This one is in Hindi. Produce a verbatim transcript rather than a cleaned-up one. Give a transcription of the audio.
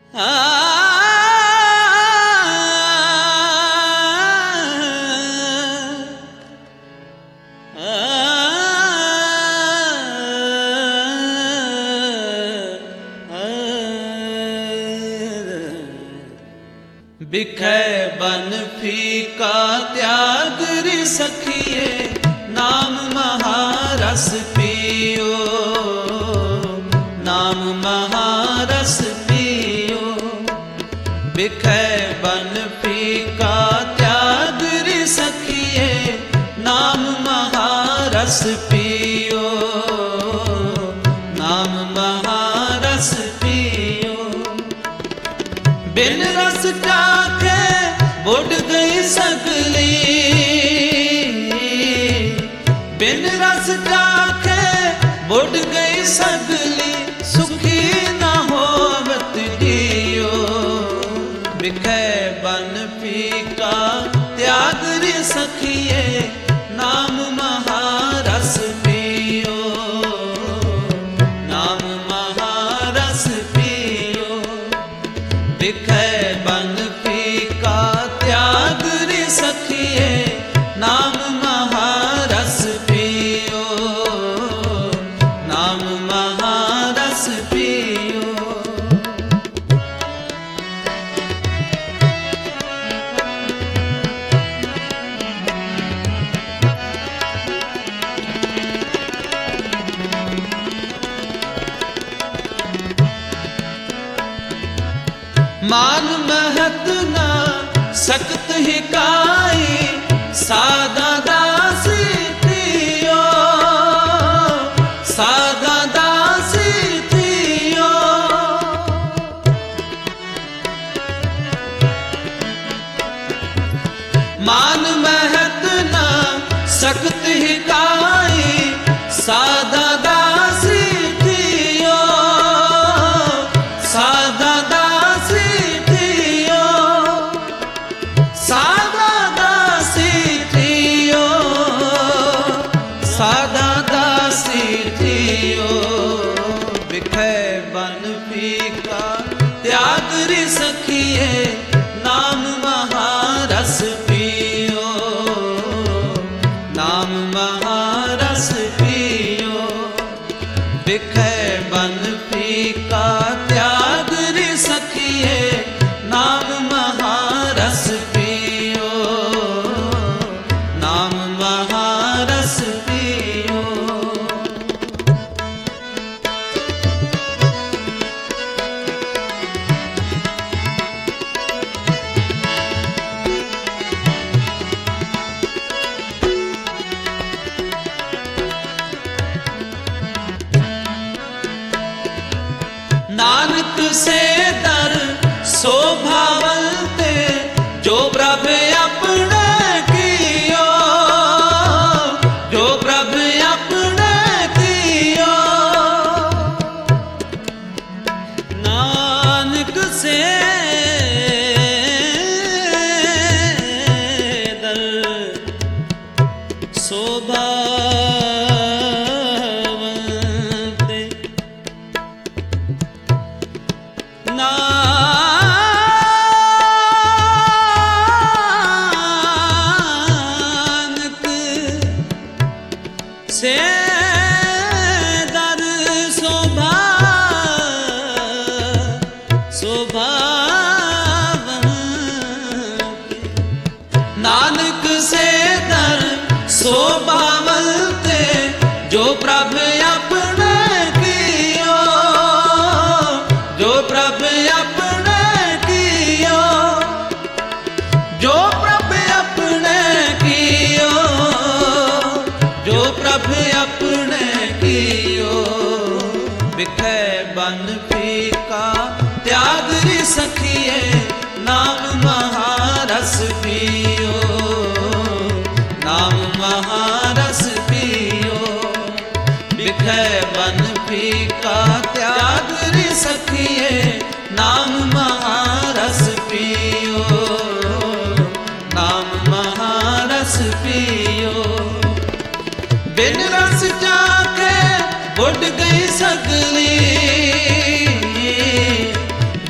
बिखै बन फीका त्याग रे सखिए, नाम महारस पियो, नाम महारस पियो। बिखै बन फीका त्याग रे सखिए, नाम महारस पियो, नाम महारस पियो। बिन रस चाखे बुढ़ गई सगली, बिन रस चाखे बुढ़ गई सगली, सुखी न होवत जियो। बिखै बन फीका त्याग रे सखिए, नाम महारस पियो, नाम महारस पियो। बिखै बन फीका त्याग रे सखिए, नाम महारस पियो, नाम महारस पियो। मान महत न सकत ही काई, सादा दासी थियो, सादा दासी थियो। मान महत न सकत ही काई, सादा दासी थियो, सादा दासी थियो, सादा दासी थियो, सादा दासी थियो। बिखै बन फीका त्याग रे सखिए, नाम महारस पियो, नाम महारस पियो। बिखै बन फीका त्याग रे सखिए, नाम महारस पियो, नाम महारस पियो। नानक से दर शोभावंते, जो प्रभ अपने कियो, जो प्रभ अपने कियो। नानक से दर शोभा नानक से दर शोभा शोभावंते, नानक से दर शोभावंते, जो प्रभ अपने कियो, जो प्रभ अपने कियो, जो प्रभ अपने कियो, जो प्रभ अपने कियो। बिखै बन फीका त्याग रे सखिए, नाम महारस पियो, नाम महारस पियो। बिखै बन फीका त्याग रे सखिए, नाम महारस पियो, नाम महारस पियो। बिन रस चाखे बुढ़ गई सगली,